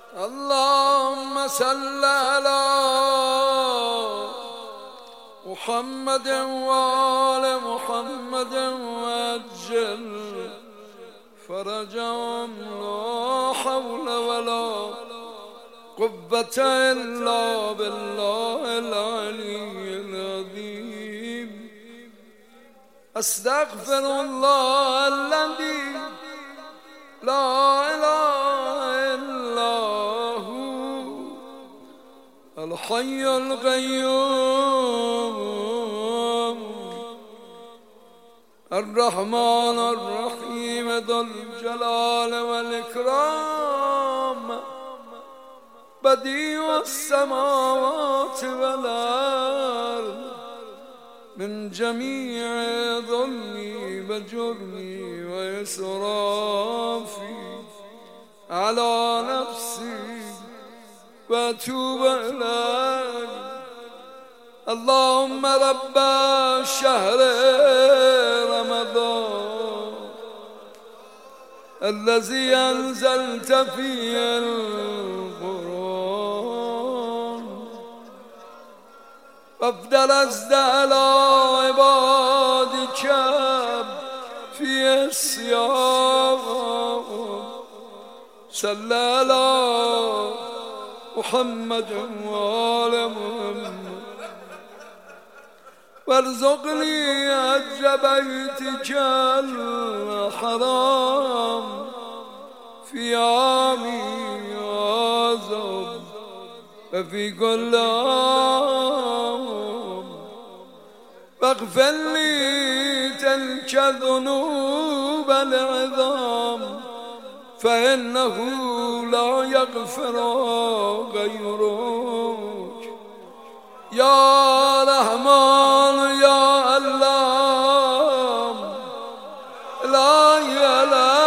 اللهم صل على محمد وآل محمد وعجل فرجهم لا حول ولا قوة إلا بالله العلي العظيم. أستغفر الله الذي لا إله إلا هو الحي القيوم الرحمن الرحيم ذو الجلال والإكرام بديع السماوات والأرض من جميع ظلمي وجرمي وإسرافي على نفسي وأتوب إليك. اللهم رب شهر رمضان الذي أنزلت فيه القرآن وافضل از على عبادك في الصيام صلى على محمد وآل محمد وارزقني حج بيتك الحرام في عامي هذا وفي كل عام واغفر لي تلك الذنوب العظام فإنه لا يغفر غيرك يا رحمن يا الله لا إله.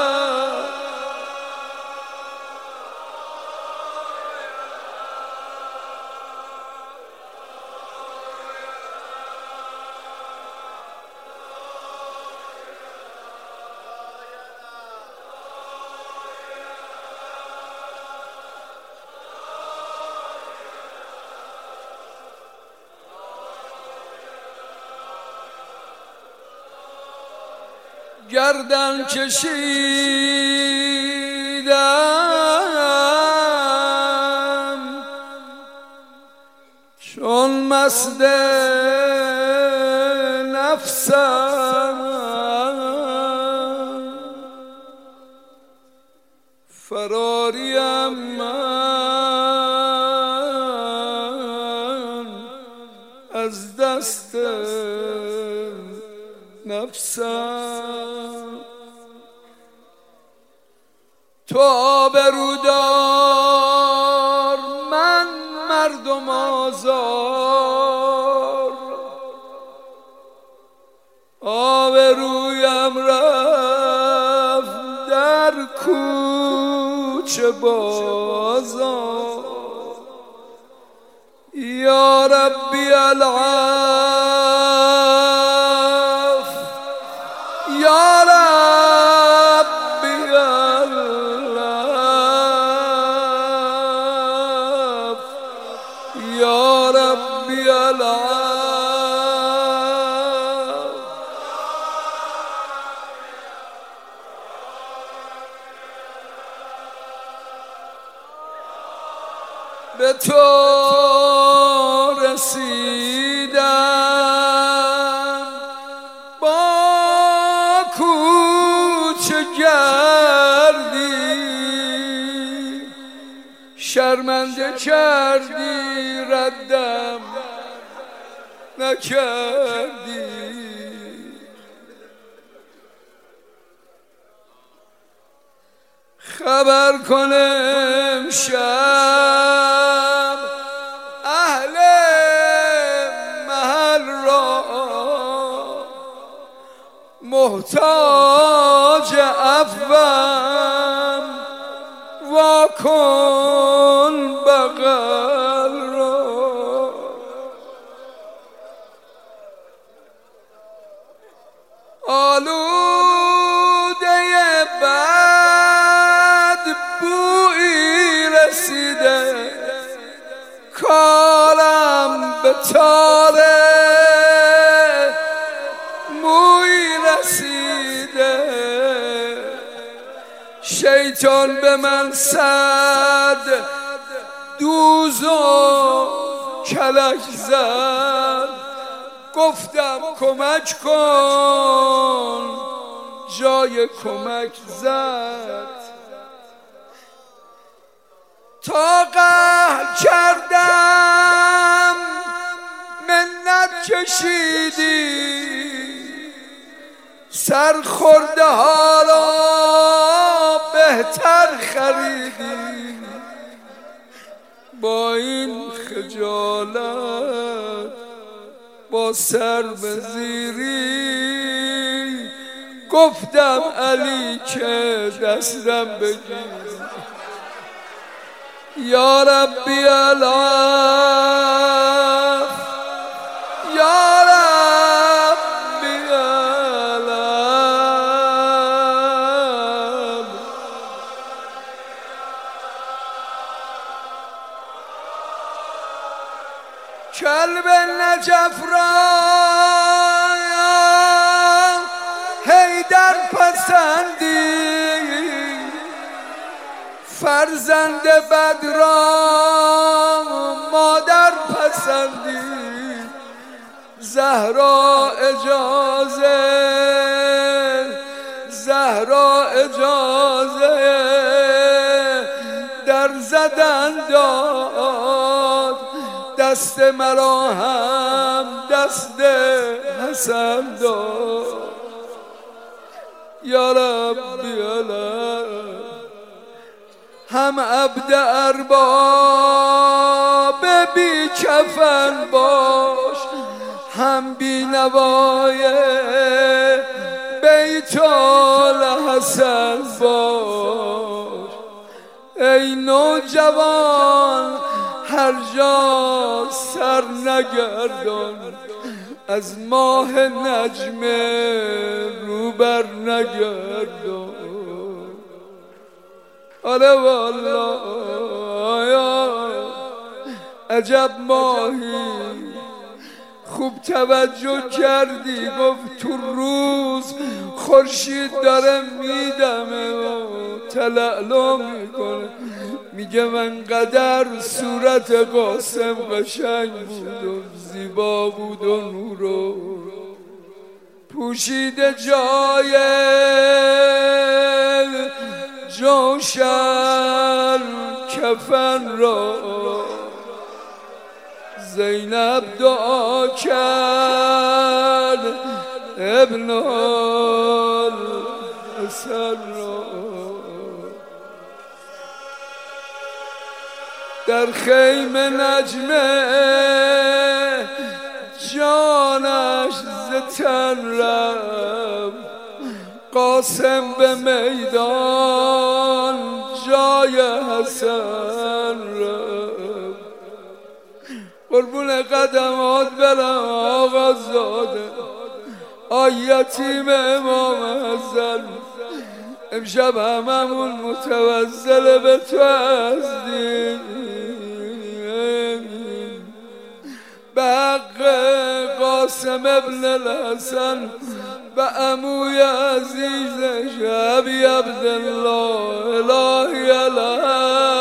گردن کشیدم چون مست نفسم فراریم من از دست نفسم. تو آبرودار من مردم آزار آبرویم رفت در کوچه بازار. یا ربی العف یا ربی العف یا ربی العف. به تو رسیدم با کوچه گردی شرمنده کردی ردم نکردی. خبر کنم شب اهل محل را محتاج عفوم وا کن بغل را. آلوده بد بوئی تاره موی رسیده، شیطان به من صد دوز و کلک زد، گفتم کمک کن، جای کمک زد. تا قهر کردم منت کشیدی، سرخورده ها را بهتر خریدی. با این خجالت با سر به زیری گفتم علی که دستم بگیر. یا ربی الف، یا ربی الف. کلب نجف را حیدر پسندی، فرزند بد را مادر پسندی. زهرا اجازه در زدن داد، دست مرا هم دست حسن داد. یا ربی الف، هم عبد ارباب بی کفن باش، هم بی نوای بیت الحسن باش. ای نوجوان هر جا سر نگردان، از ماه نجم رو بر نگردان. آره والله عجب ماهی، خوب توجه کردی. گفت تو روز خورشید داره میدمه و تلالو میکنه، میگه من قدر صورت قاسم قشنگ بود و زیبا بود و نورو پوشیده جای جوشن کفن را. زینب دعا کرد ابن الحسن را، در خیمه نجمه جانش ز تن رفت. قاسم به میدان جای حسن رفت. قربون قدمات برم آقا زاده، آیتیم امام حسن. امشب هممون متوسل به تو هستیم، به حق قاسم ابن الحسن و عموی عزیزش ابی عبدالله الهی الهی.